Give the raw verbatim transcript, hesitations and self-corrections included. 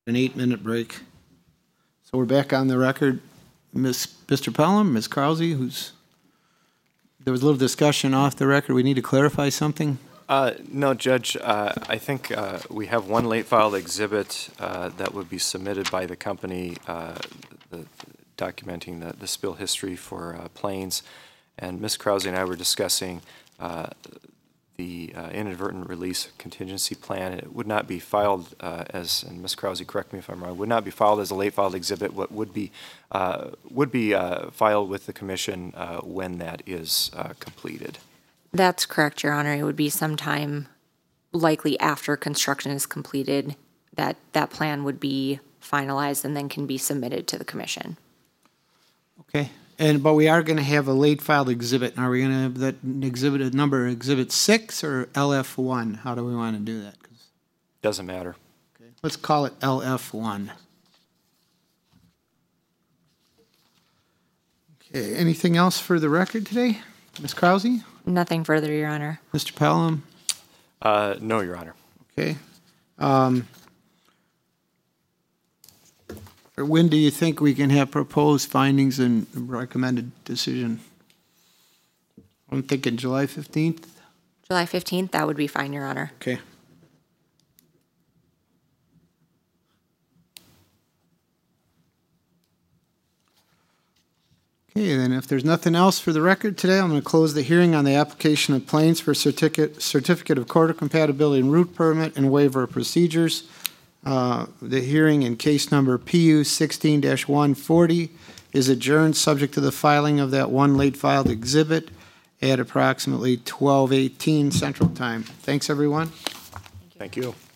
An eight-minute break. So we're back on the record. Miss Mister Pelham, Miz Krause, who's, there was a little discussion off the record. We need to clarify something? Uh, no, Judge, uh, I think uh, we have one late filed exhibit uh, that would be submitted by the company uh, the, documenting the, the spill history for uh, Plains. And Miz Krause and I were discussing uh, the uh, inadvertent release contingency plan. It would not be filed uh, as, and Miz Krause, correct me if I'm wrong, would not be filed as a late filed exhibit. What would be uh, would be uh, filed with the commission uh, when that is uh, completed. That's correct, Your Honor. It would be sometime likely after construction is completed that that plan would be finalized and then can be submitted to the commission. Okay. And, but we are going to have a late filed exhibit. Are we going to have that exhibit a number, exhibit six or L F one? How do we want to do that? 'Cause, Doesn't matter. okay. Let's call it L F one. Okay. Anything else for the record today? Miz Krause? Nothing further, Your Honor. Mister Pelham? Uh, no, Your Honor. Okay. Um, when do you think we can have proposed findings and recommended decision? I'm thinking July fifteenth. July fifteenth, that would be fine, Your Honor. Okay. Okay, then if there's nothing else for the record today, I'm going to close the hearing on the application of Plains for certificate, certificate of quarter compatibility and route permit and waiver of procedures. Uh, the hearing in case number P U sixteen dash one forty is adjourned, subject to the filing of that one late filed exhibit at approximately twelve eighteen Central Time. Thanks, everyone. Thank you.